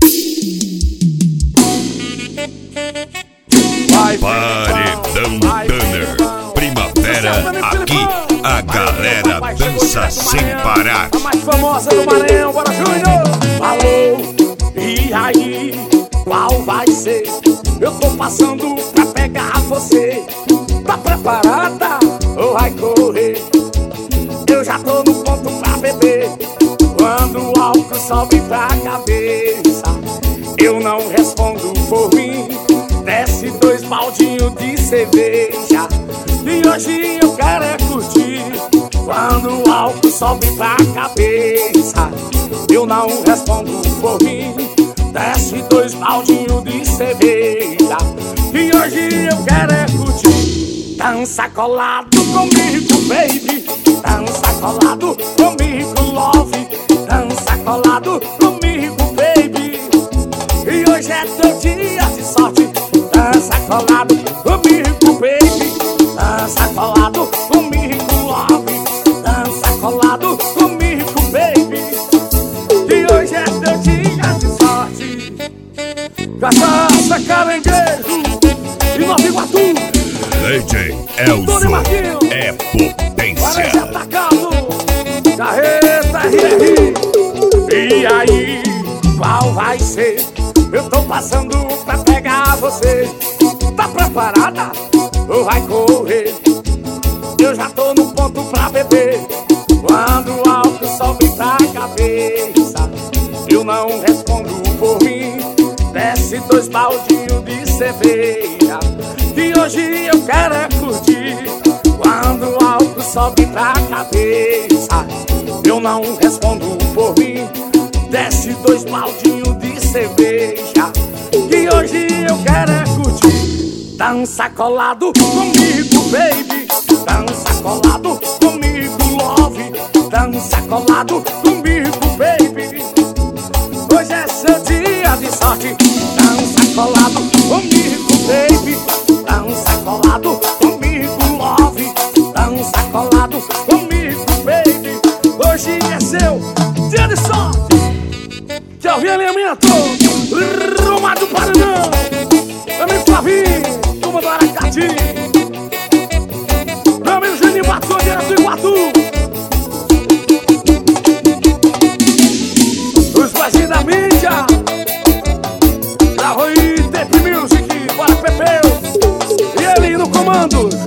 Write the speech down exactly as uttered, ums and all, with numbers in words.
Paredão Tanner, primavera aqui, a galera dança sem parar. A mais famosa do Maranhão, bora Júnior! Falou, e aí, qual vai ser? Eu tô passando pra pegar você. Tá preparada ou vai correr? Eu já tô no ponto pra beber. Quando o álcool sobe pra cabeça, eu não respondo por mim. Desce dois baldinhos de cerveja e hoje eu quero é curtir. Quando o álcool sobe pra cabeça, eu não respondo por mim. Desce dois baldinhos de cerveja e hoje eu quero é curtir. Dança colado comigo, baby. Dança colado comigo, love. Dança colado comigo, baby. E hoje é teu dia de sorte. Dança colado comigo, baby. Dança colado comigo, love. Dança colado comigo, baby. E hoje é teu dia de sorte. Cachaça, caranguejo e Nova Iguatu. D J Elzo é potência. Parece atacado. Carreta R R. E aí, qual vai ser? Eu tô passando pra pegar você. Tá preparada ou vai correr? Eu já tô no ponto pra beber. Quando o álcool sobe pra cabeça, eu não respondo por mim. Desce dois baldinhos de cerveja que hoje eu quero é curtir. Quando o álcool sobe pra cabeça, eu não respondo por mim. Desce dois baldinhos de cerveja que hoje eu quero é curtir. Dança colado comigo, baby. Dança colado comigo, love. Dança colado comigo, baby. Hoje é seu dia de sorte. Dança colado comigo, baby. Dança colado comigo, love. Dança colado comigo, baby. Hoje é seu dia de sorte. Tchau, realimento, Roma do Paranão, meu amigo Flavinho, turma do Aracati, meu amigo Juninho Batou, direto do Iguatu, os pais da mídia, da Rui Tape Music, bora Pepeu, e ele no comando.